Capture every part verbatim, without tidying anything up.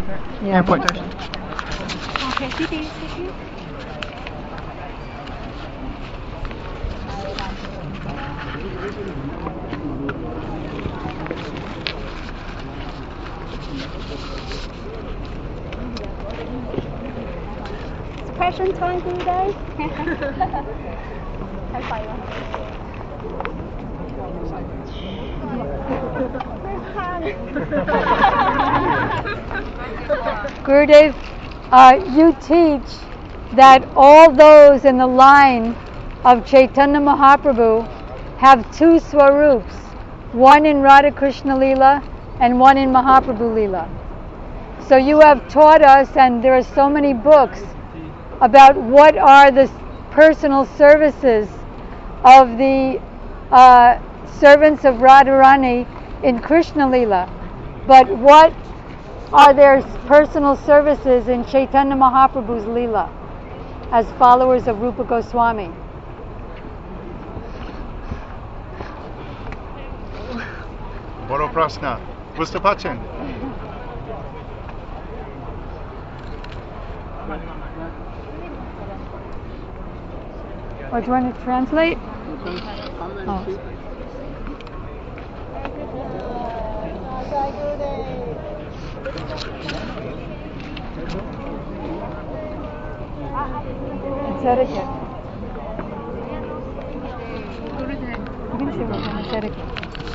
Yeah, airport. Okay, Siti, Siti. It's passion time for you guys. High five. Gurudev, uh, you teach that all those in the line of Chaitanya Mahaprabhu have two swarups, one in Radha Krishna Leela and one in Mahaprabhu Leela. So you have taught us, and there are so many books about what are the personal services of the uh, servants of Radharani in Krishna Leela. But what are their personal services in Chaitanya Mahaprabhu's Leela as followers of Rupa Goswami? বড় প্রশ্ন বুঝতে পারছেন? Or do you want to translate? Oh. It's etiquette. You can say what it's etiquette.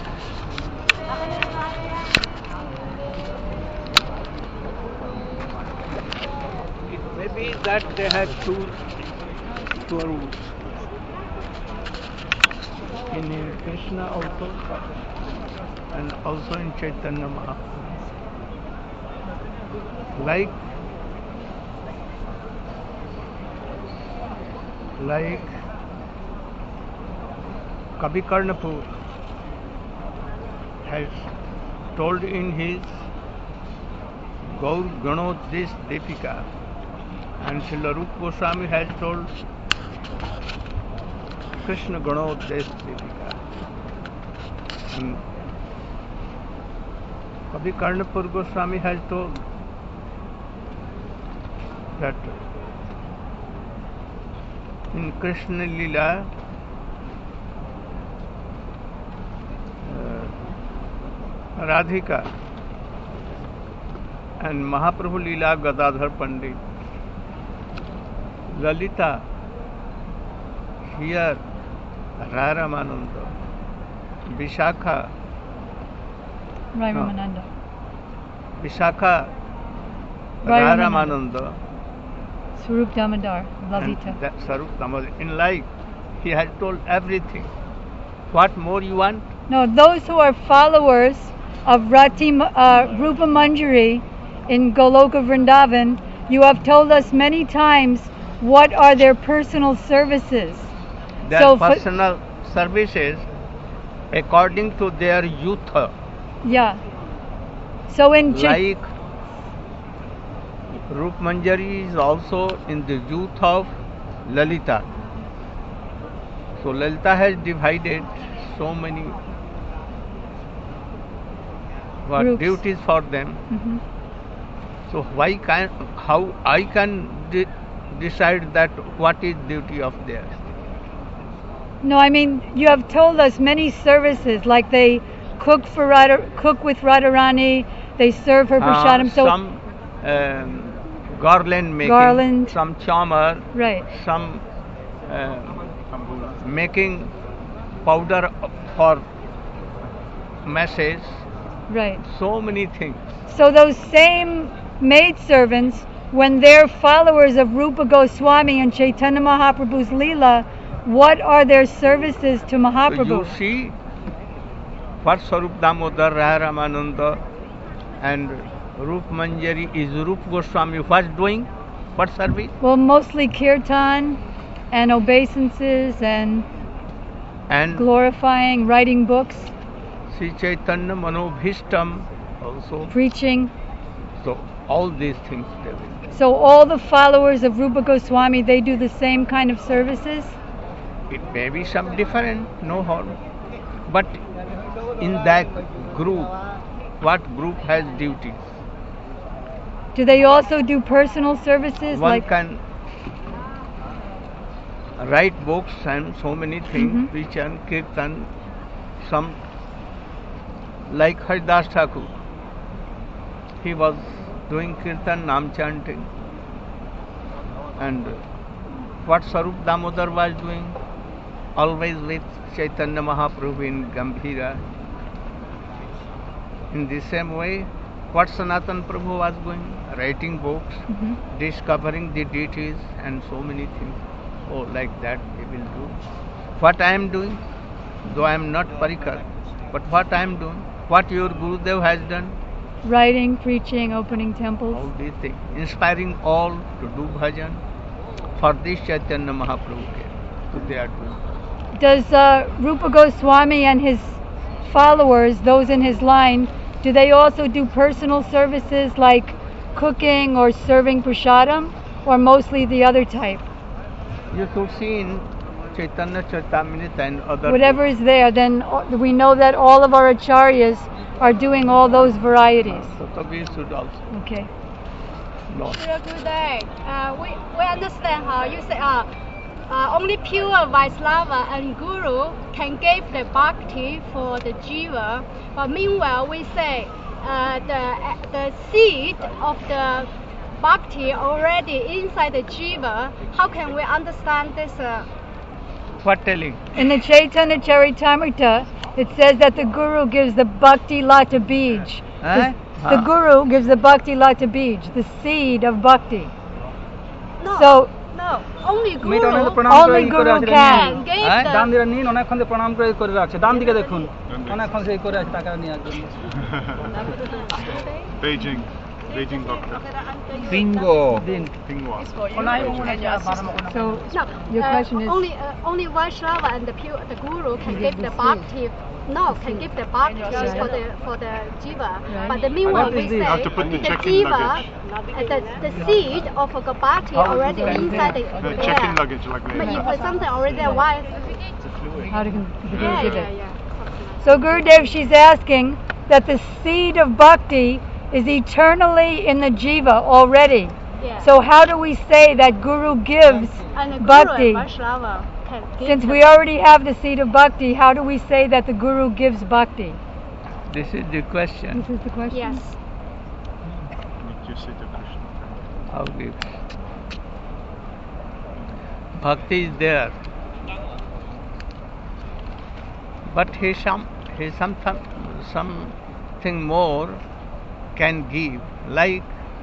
It may be that they had two swarups. In Krishna also, and also in Chaitanya Mahaprabhu. Like, like Kavi Karnapur has told in his Gaur Ganodesh Deepika, and Srila Rupa Goswami has told Krishna Ganodesh Deepika. And Kavi Karnapur Goswami has told that in Krishna Lila, uh, Radhika and Mahaprabhu Lila Gadadhar Pandit, Lalita, here Raramananda, Vishakha, Rai Ramananda. Vishakha, Rai Raramananda, Swarup Damodar, Lalita. and that Sarup Damodar. In life, he has told everything. What more you want? No, those who are followers of Rati, uh, Rupa Manjari in Goloka Vrindavan, you have told us many times what are their personal services. Their So for- personal services according to their youth, Yeah. So in Chit- like Rup Manjari is also in the youth of Lalita. So Lalita has divided so many what Groups. duties for them. Mhm. So why can how I can de- decide that what is duty of theirs? No, I mean you have told us many services, like they cook for Radha, cook with Radharani, they serve her Uh, prasadam. So some um, garland making, Garland. some charmer, right, some um, making powder for message, right. so many things. So those same maidservants, when they're followers of Rupa Goswami and Chaitanya Mahaprabhu's Leela, what are their services to So Mahaprabhu? you see what Sarup Damodar, Ramananda and Rup Manjari is Rup Goswami what doing? What service? Well, mostly kirtan and obeisances and And glorifying, writing books, Sri Chaitanya Manobhishtam also. preaching. So all these things they will do. So all the followers of Rupa Goswami, they do the same kind of services? It may be some different, no harm. But in that group, what group has duties? Do they also do personal services One like can write books and so many things, Mhm. preach and kirtan, some like Haridas Thakur. He was doing kirtan, nam chanting. And what Sarup Damodar was doing, always with Chaitanya Mahaprabhu in Gambhira. In the same way, what Sanatan Prabhu was doing, writing books, Mhm. discovering the deities and so many things. Oh, like that we will do. What I am doing, though I am not Parikar, but what I am doing, what your Gurudev has done, writing, preaching, opening temples? all these things, inspiring all to do bhajan for this Chaitanya Mahaprabhu. So they are doing. Does uh, Rupa Goswami and his followers, those in his line, do they also do personal services like cooking or serving prasadam, or mostly the other type? You should see in Chaitanya Charitamrita and other Whatever is there, then uh, we know that all of our acharyas are doing all those varieties. So, so we should also Okay. know. Good day. Uh, we, we understand how you say uh, uh, only pure Vaishnava and Guru can give the bhakti for the jiva. But meanwhile, we say uh, the the seed of the bhakti already inside the jiva. How can we understand this? Uh, What telling? In the Chaitanya Charitamrita, it says that the Guru gives the Bhakti Lata Bij. Eh? The, the Ah. Guru gives the Bhakti Lata Bij, the seed of Bhakti. no, So, no, only Guru মেয়েটা ওনাকে প্রণাম Only করে ই করে Guru আছে can. can give হ্যাঁ? ডান the দিকে নিন অনেকক্ষণ ধরে প্রণাম করে করে রাখছে ডান দিকে দেখুন ডান দিকে। অনেকক্ষণ সেই করে আছে টাকা নিয়ে আসবেন Beijing, Beijing doctor. Bingo. দিন Pingwa. so No, your uh, question is only uh, only Vaishnava and the pure the Guru can give the bhakti. No, can give the bhakti Right. for the for the jiva. Right. But the meanwhile What we is say this? Have to put the the chicken jiva, luggage. uh, the the seed of a bhakti already inside the The yeah. chicken luggage like But if that. there's something already there, why? how to the Guru Yeah, give yeah, it. yeah. So Gurudev, she's asking that the seed of Bhakti is eternally in the jiva already. Yeah. So how do we say that Guru gives And the Guru Bhakti? and Vaishnava can give Since the we already have the seed of Bhakti, how do we say that the Guru gives Bhakti? This is the question. This is the question. Yes. You say to Krishna. How gives? Bhakti is there, but he some he some something more can give, like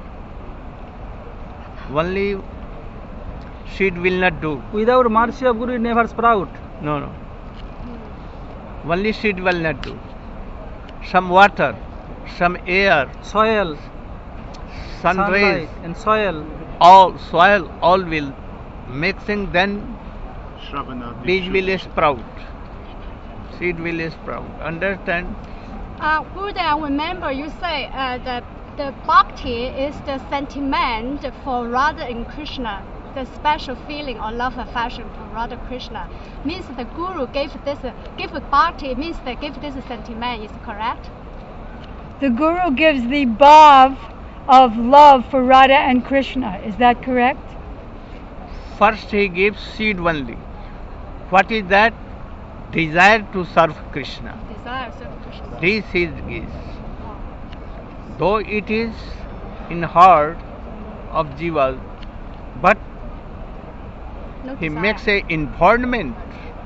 only seed will not do. Without mercy of guru never sprout No, no. Only seed will not do. Some water, some air, soil sun rays, and soil all soil, all will mixing. Then Shravana. beej Diksha. will sprout. Seed will sprout. Understand? Uh, Gurudev, remember you say uh, that the bhakti is the sentiment for Radha and Krishna, the special feeling or love affection for Radha Krishna. Means the Guru gave this, uh, give bhakti means they give this sentiment. Is correct? The Guru gives the bhav of love for Radha and Krishna. Is that correct? First he gives seed only. What is that? Desire to serve Krishna. Desire serve Krishna. This is is. Though it is in heart of jivas, but No he desire. makes a environment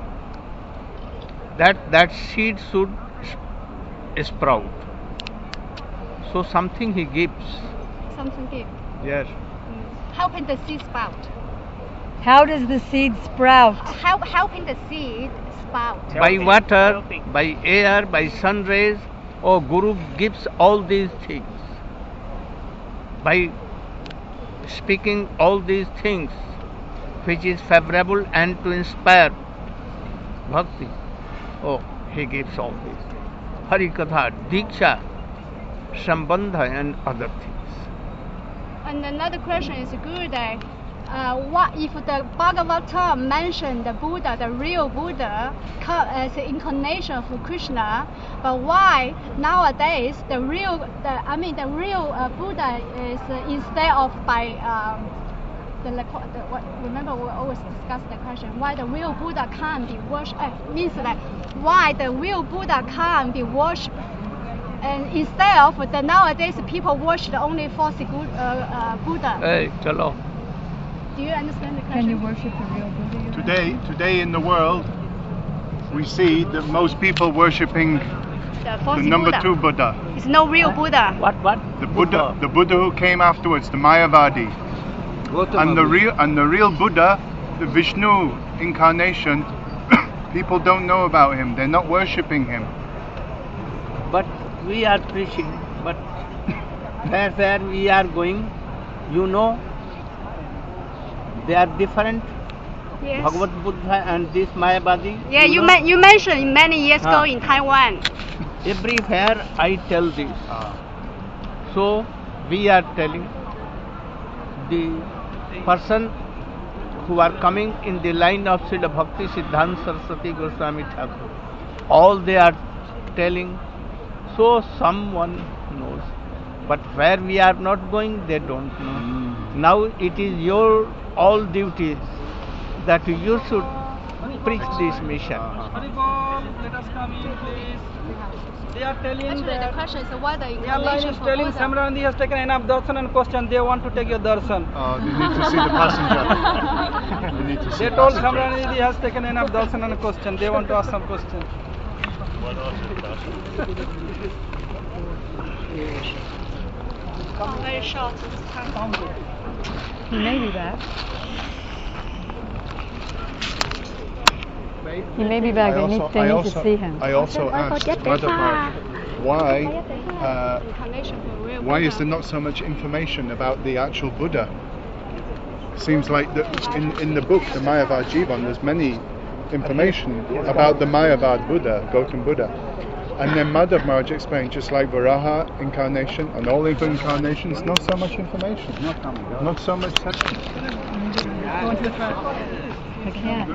that that seed should s- sprout. So something he gives. Something give. Yes. Helping the seed sprout. How does the seed sprout? Help, helping the seed sprout. By water, by air, by sun rays. Oh, Guru gives all these things. By speaking all these things, which is favorable and to inspire bhakti. Oh, he gives all this. Harikatha, Diksha, Sambandha and other things. And another question is Gurudev. uh, what if the Bhagavata mentioned the Buddha, the real Buddha, co- as the incarnation of Krishna, but why nowadays the real, the, I mean the real uh, Buddha is uh, instead of by um, the, the what, remember we always discuss the question why the real Buddha can't be worshipped. Uh, means that why the real Buddha can't be worshipped. And instead of the nowadays people worship only false uh, uh, Buddha. Hey, chalo. Do you understand the question? Can you worship the real Buddha? Today, today in the world, we see that most people worshipping The, false the number Buddha. two Buddha. It's no real Buddha. What, what? The Buddha, the Buddha who came afterwards, the Mayavadi. And the real and the real Buddha, the Vishnu incarnation, people don't know about him. They're not worshipping him. But we are preaching, but where, where we are going, you know, they are different. Yes. Bhagavad Buddha and this Mayavadi. Yeah, you know, men- you mentioned many years ago Ah. in Taiwan. everywhere I tell this. Ah. So we are telling the person who are coming in the line of Srila Bhakti Siddhanta Saraswati Goswami Thakur. All they are telling, so someone knows. But where we are not going, they don't know. Mm. Now it is your all duties that you should preach this mission. Haribol, let us come in, please. They are telling Actually, the that question is why the the airline incarnation is for telling Buddha. Samrandi has taken enough darshan and question. They want to take your darshan. Oh, they need to see the passenger. They need to see They the told passenger. Samrandi he has taken enough darshan and question. They want to ask some question. Oh, very short. He may be back. He may be back. I They also, need, they I need also, to see him. I also asked Madhava, why, uh, Incarnation for real why is Buddha. there not so much information about the actual Buddha? Seems like that in, in the book, the Mayavad Jivan, there's many information about the Mayavad Buddha, Gautam Buddha. And then Madhav Maharaj explained, just like Varaha incarnation and all the incarnations, not so much information, not so much substance. I can't.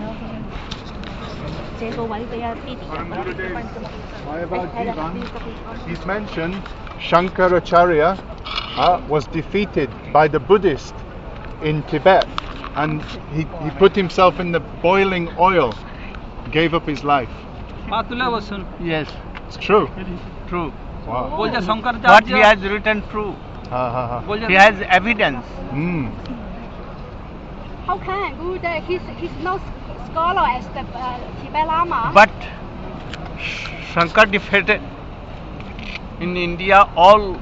Mayavad Jivan, he's mentioned Shankaracharya uh, was defeated by the Buddhist in Tibet, and he, he put himself in the boiling oil, gave up his life. Matula Vasun. Yes, It's true. true. Wow. Bolja Shankaracharya. What he has written true. Ha, ha, ha. Bolja He has evidence. Mm. How can Buddha? He's he's no scholar as the uh, Tibet Lama. But Shankar defeated in India all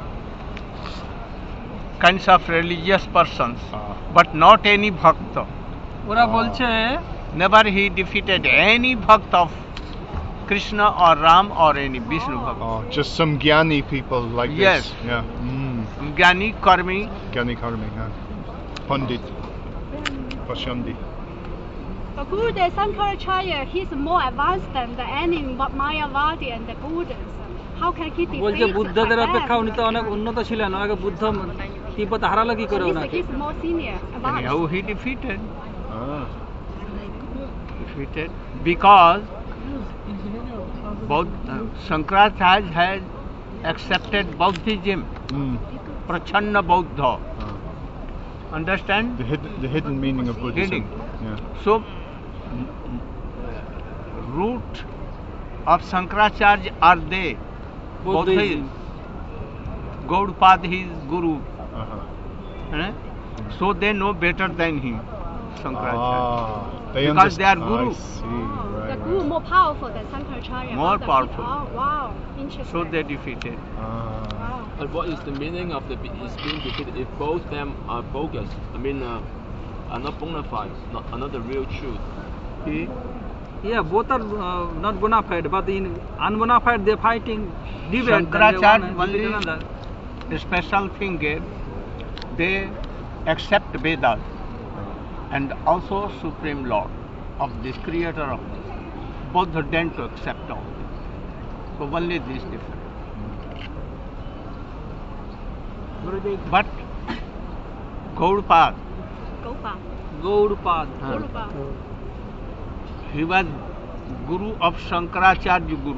kinds of religious persons, Ah. but not any bhakta. ওরা বলছে Never he defeated any bhakt of Krishna or Ram or any Vishnu bhakt. Oh, just some Gyani people like Yes. this. Yeah. Mm. Gyani, Karmi, Gyani Karmi, yeah. Pandit. Pashandi. But Buddha Sankaracharya, he's more advanced than the any Mayavadi and the Buddhas. How can he defeat বলছে বুদ্ধদের by অপেক্ষা that? উনি তো অনেক উন্নত ছিলেন আগে বুদ্ধ তিব্বত হারালো কি করে He's, ওনাকে he's more senior, advanced. anyhow he defeated. Ah. Defeated because both uh, Shankaracharya has accepted Buddhism, Mm. Prachanna Buddha. Ah. Understand? The hidden, the hidden meaning of Buddhism. Hidden. Yeah. So, root of Shankaracharya are they. Both his Buddhism. Gaudapad his guru. Uh-huh. eh? So they know better than him, Shankaracharya. Ah, they Because they are understand- guru. I see. The Right, Guru right. more powerful than Sankaracharya. More How the- powerful. Oh, wow, interesting. So they defeated. Ah. Wow. And what is the meaning of the be- is being defeated if both them are bogus? I mean, uh, are not bona fides, not are not the real truth. He, Yeah, both are uh, not bona fide, but in unbona fide they're fighting debate. Shankaracharya only the special thing is they accept Vedas and also Supreme Lord of this Creator of this. Both are done to accept all. So only this difference. But Gaudapad Gopal. Gaudapad. हाँ, Gopal. he was Guru of Shankaracharya Guru.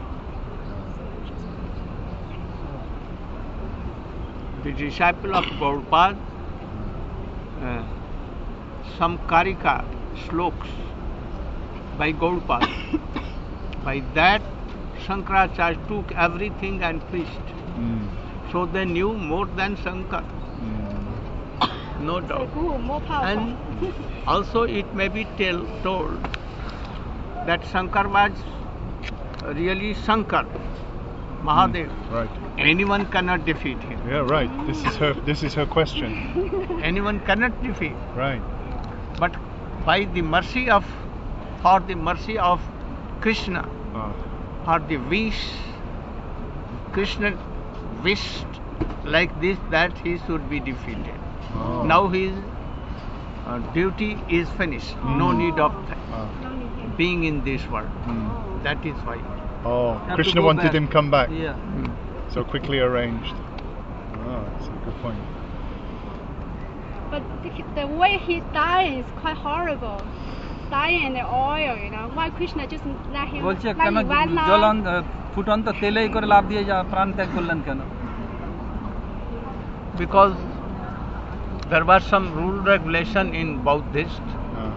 The disciple of Gaudapad, uh, some Karika sloks by Gaudapad. By that, Shankaracharya took everything and preached. Mm. So they knew more than Shankar, Mm. no The doubt. Guru more powerful. And also it may be tell, told that Shankar was really Shankar, Mahadev. Right. Anyone cannot defeat him. Yeah, right. This is her. This is her question. Anyone cannot defeat. Right. But by the mercy of, for the mercy of Krishna, Ah. for the wish, Krishna wished like this that he should be defeated. Oh. Now his uh, duty is finished. No need of Ah. being in this world. Mm. That is why. Oh, Have to Krishna go wanted back. him come back. Yeah. Hmm. So quickly arranged. Oh, that's a good point. But the, the way he died is quite horrible. Dying in the oil, you know. Why Krishna just let him বলছে let কেন him run জ্বলন now? ফুটন্ত তেলেই করে লাভ দিয়ে যা প্রাণ ত্যাগ করলেন কেন? Because there was some rule regulation in Buddhist Ah.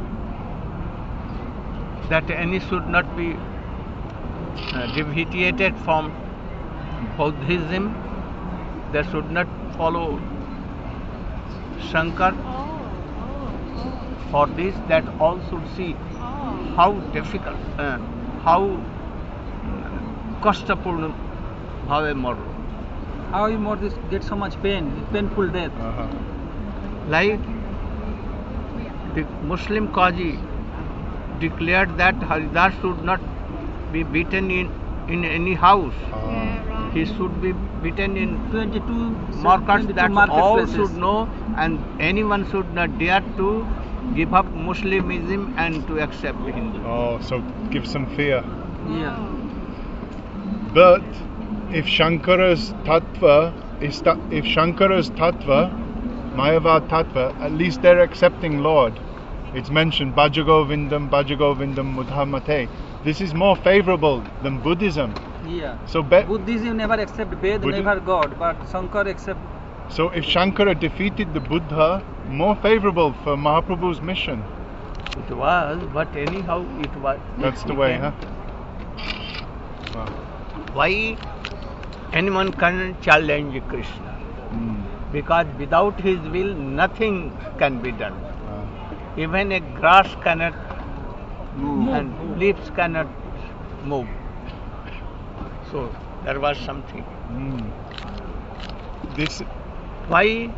that any should not be uh, deviated from Buddhism. They should not follow Shankar. Oh, oh, For this, that all should see oh, how difficult, uh, how kastapurna bhave marro. How you more this get so much pain, painful death? Uh-huh. Like the Muslim Qazi declared that Haridas should not be beaten in, in any house. Ah. yeah, right. He should be beaten in twenty-two markets that all marketplaces. should know, and anyone should not dare to give up Muslimism and to accept Hindu. Oh, so give some fear. Yeah. But if Shankara's tattva is ta- if Shankara's tattva, Mayavad tattva, at least they're accepting Lord. It's mentioned Bhajagovindam, Bhajagovindam, Mudhamate. This is more favorable than Buddhism. Yeah. So be- Buddhism never accept Ved, Buddhi- never God, but Shankar accept. so if Shankara defeated the Buddha, more favorable for Mahaprabhu's mission. It was, but anyhow it was. That's the way, huh? Wow. Why anyone can challenge Krishna? Mm. Because without his will nothing can be done. Ah. Even a grass cannot Move. and leaves cannot move. So there was something. Mm. This Why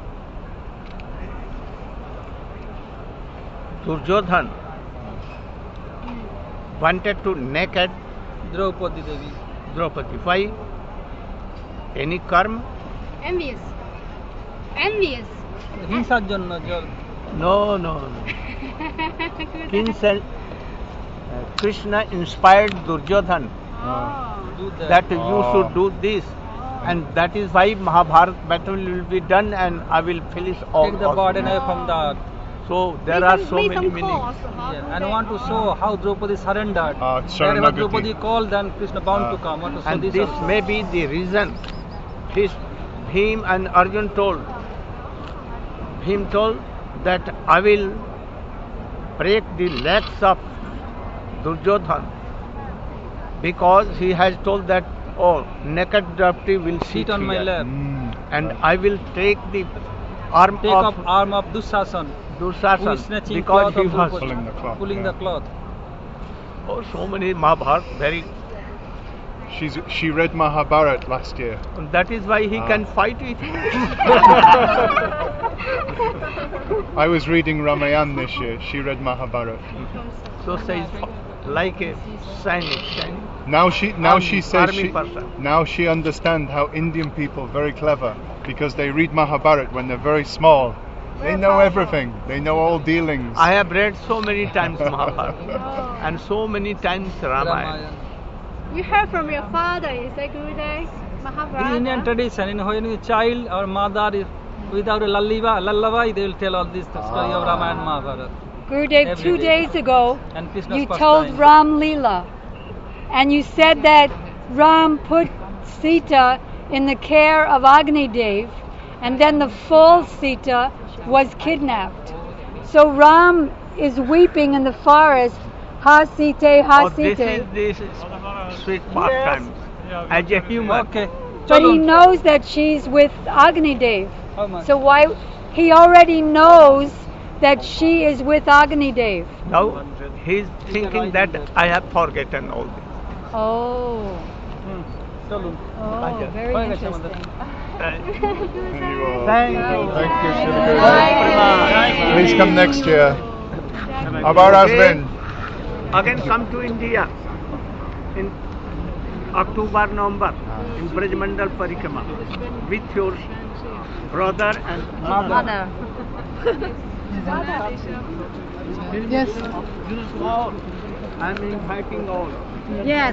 Duryodhan wanted to naked Draupadi Devi. Draupadi? Why? Any karma? Envious. Envious. হিংসার জন্য জল No, no, no. King said, uh, Krishna inspired Duryodhan Oh. do that. that you Oh. should do this, and that is why Mahabharat battle will be done, and I will finish all. Take the all. burden away from the So there Make are some- so make many some meanings. calls, huh? yeah, and I want to show how Draupadi surrendered. Ah, Wherever Sharanagati. Draupadi called, then Krishna bound Ah. to come. I want to show And this. this also. may be the reason. This Bhim and Arjun told. Bhim told that I will break the legs of Duryodhan, because he has told that, oh, naked Draupadi will sit Sit on my here, lap. Mm. and I will take the arm Take of up arm of Dushasan, who is Durshasan, snatching because cloth he of was Draupadi, Pulling the cloth, pulling yeah. the cloth. oh, so many Mahabharat, very. She's she read Mahabharat last year. That is why he Ah. can fight it. I was reading Ramayan this year. She read Mahabharat. So says like a Sainik, Sainik. Now she now Army- she says army she, person. now she understands how Indian people very clever, because they read Mahabharat when they're very small. They know everything. They know all dealings. I have read so many times Mahabharata Oh. and so many times Ramayana. Ramayana. We heard from your father, is that good day? In Mahabharata. Indian tradition, in when a child or mother is without a lullaby, lullaby they will tell all this story of Ramayana and Mahabharata. Gurudev, Every two day. days ago, And Krishna's you first told time. Ram Leela, and you said that Ram put Sita in the care of Agni Dev, and then the false Sita was kidnapped. So Ram is weeping in the forest, Ha Sita, Ha Oh, this Sita. is this sweet pastime as a human. Okay. But he Chalun. knows that she's with Agni Dev. How much? So why he already knows that she is with Agni Dev. Now he's thinking that I have forgotten all this. Oh, Hmm. Chalun. oh, very Bye, interesting. Thank Thank you. you, Shri Guru. Thank Please come next year. Abar has been. Again come to India in October, November in Braj Mandal Parikrama with your brother and mother. Yes. All. I'm inviting all. Yes.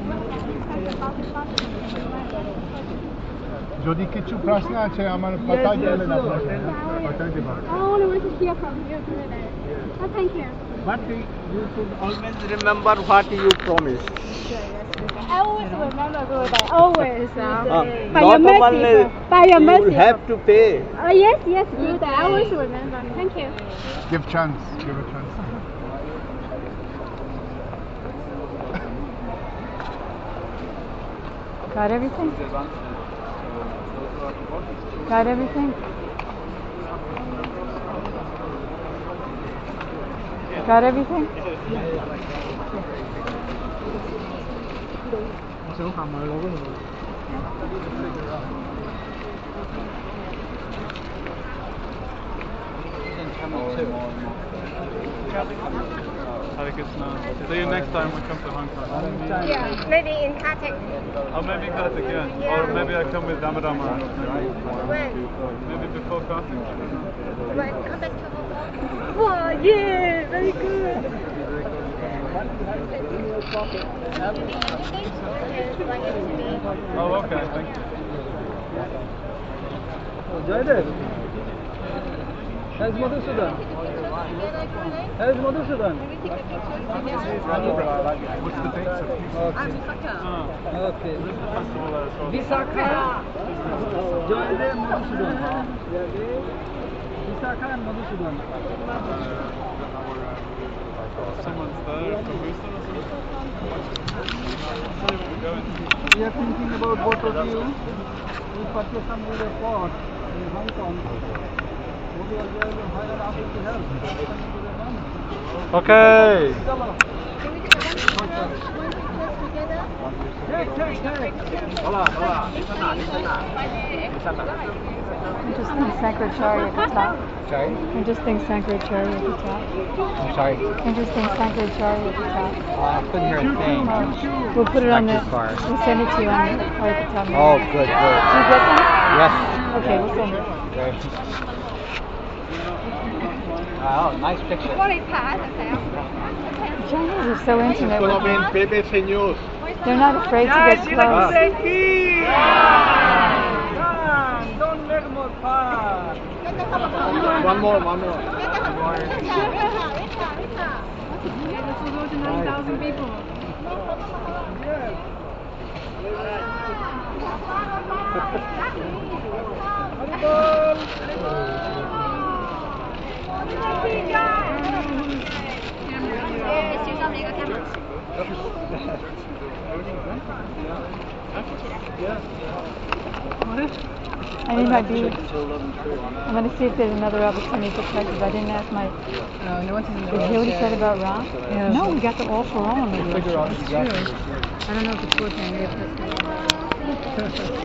যদি কিছু প্রশ্ন আছে আমার পাতা গেলে না পাতা দিব Oh, I want to hear from you today. Oh, thank you. But you should always remember what you promised. I always remember Gurudev. Always. Uh, Uh, by your not mercy. only sir. By your you mercy. will have to pay. Uh, yes, yes, Gurudev. I always remember. Thank you. give chance give a chance Got everything? Got everything? Got everything? Hare Krishna. See you next time we come to Hong Kong. Yeah, maybe in Kartik. Or maybe Kartik, yeah. Yeah. Or maybe I come with Damadama. When? Maybe before Kartik. When? Come back to Hong Kong. Wow, yeah, very good. Oh, okay. Thank you. Jaydev. How's Madhusudan? How's Madhusudan? what's the date sir? Okay. Okay. Festival there as well. Visakha. Jaydev Madhusudan. Visakha and Madhusudan. Someone's there from Houston or something? We're going. We are thinking about both of you. We purchase some good plot in Hong Kong. Maybe I'll be able to hire an office to help. Okay. Take, take, take. Interesting Sankaracharya Katha. sorry Interesting Sankaracharya Katha. I'm sorry Interesting Sankaracharya Katha. I couldn't hear a thing Oh, we'll put it on the, Not too far. we'll send it to you on the Harikatha. oh good good Do you get that? yes Okay, we'll send it. oh nice picture Chinese are so intimate. Full with of them. B B C News. They're not afraid to get close. Don't make more fun. One more, one more. I need my beads. I'm going to see if there's another opportunity to check because I didn't ask my. No, no one's in the Did you hear what he said about Ram? Yeah. No, we got the all for all on the Figure out That's exactly. true. I don't know if it's working.